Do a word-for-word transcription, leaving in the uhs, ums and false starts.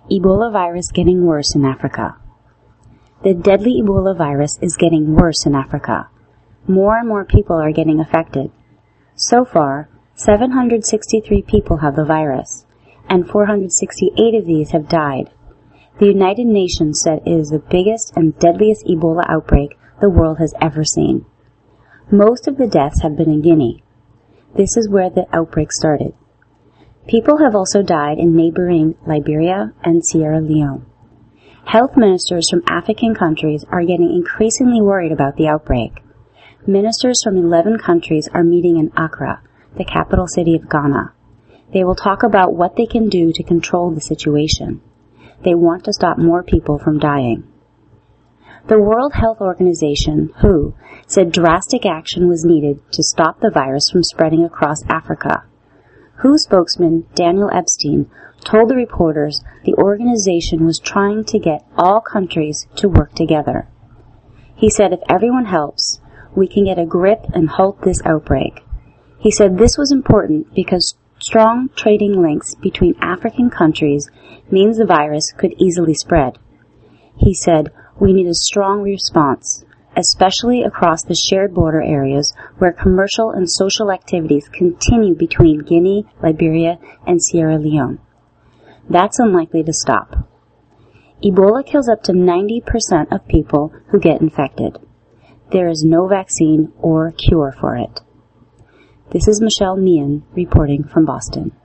Ebola virus getting worse in Africa. The deadly Ebola virus is getting worse in Africa. More and more people are getting affected. So far, seven hundred sixty-three people have the virus, and four hundred sixty-eight of these have died. The United Nations said it is the biggest and deadliest Ebola outbreak the world has ever seen. Most of the deaths have been in Guinea. This is where the outbreak started. People have also died in neighboring Liberia and Sierra Leone. Health ministers from African countries are getting increasingly worried about the outbreak. Ministers from eleven countries are meeting in Accra, the capital city of Ghana. They will talk about what they can do to control the situation. They want to stop more people from dying. The World Health Organization, W H O, said drastic action was needed to stop the virus from spreading across Africa. W H O spokesman Daniel Epstein told the reporters the organization was trying to get all countries to work together. He said if everyone helps, we can get a grip and halt this outbreak. He said this was important because strong trading links between African countries means the virus could easily spread. He said, we need a strong response, especially across the shared border areas where commercial and social activities continue between Guinea, Liberia, and Sierra Leone. That's unlikely to stop. Ebola kills up to ninety percent of people who get infected. There is no vaccine or cure for it. This is Michelle Meehan reporting from Boston.